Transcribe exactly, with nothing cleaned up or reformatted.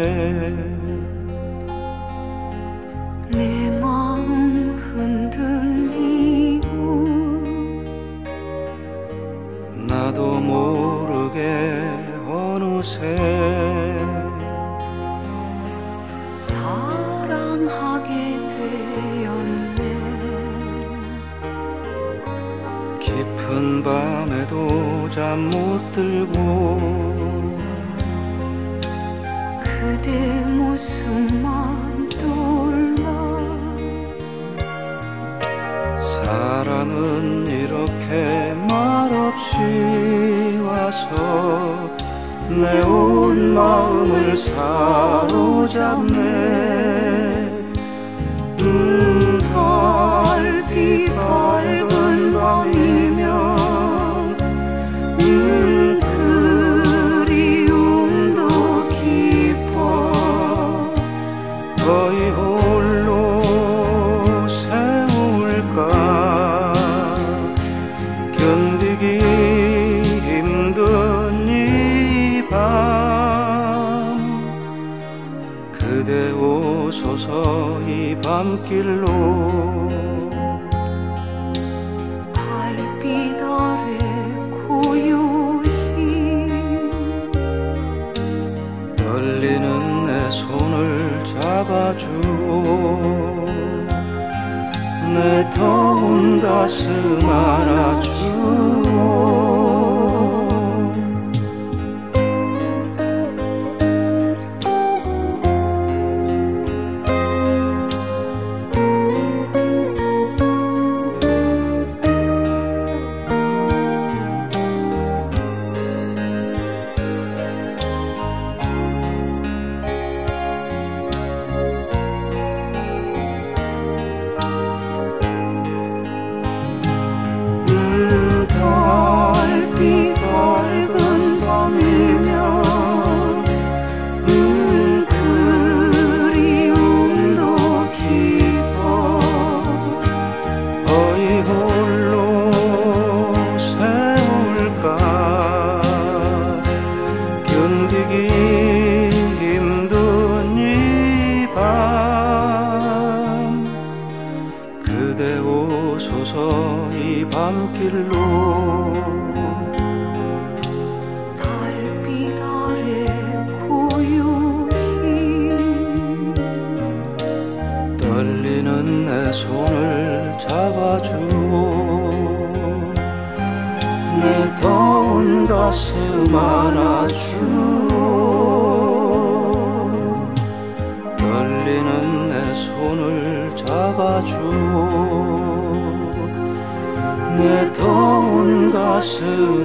내 마음 흔들리고 나도 모르게 어느새 사랑하게 되었네. 깊은 밤에도 잠 못 들고 그대 모습만 떠올라. 사랑은 이렇게 말없이 와서 내 온 마음을 사로잡네. 음, 달빛 밝은 밤이면 음, 그리움도 깊어. 거의 홀로 세울까. 견디기 힘든 이 밤 그대 오소서 이 밤길로. 달빛 아래 고요히 떨리는 내 손을 잡아주오. 내 더운 가슴 안아주오. 달빛 밝은 밤이면 음, 그리움도 깊어. 거의 홀로 세울까. 견디기 힘든 이 밤 그대 오소서 이 밤길로. 달빛 아래 고요히 떨리는 내 손을 잡아주오. 내 더운 가슴 안아주오. 떨리는 내 손을 잡아주오. 내 더운 가슴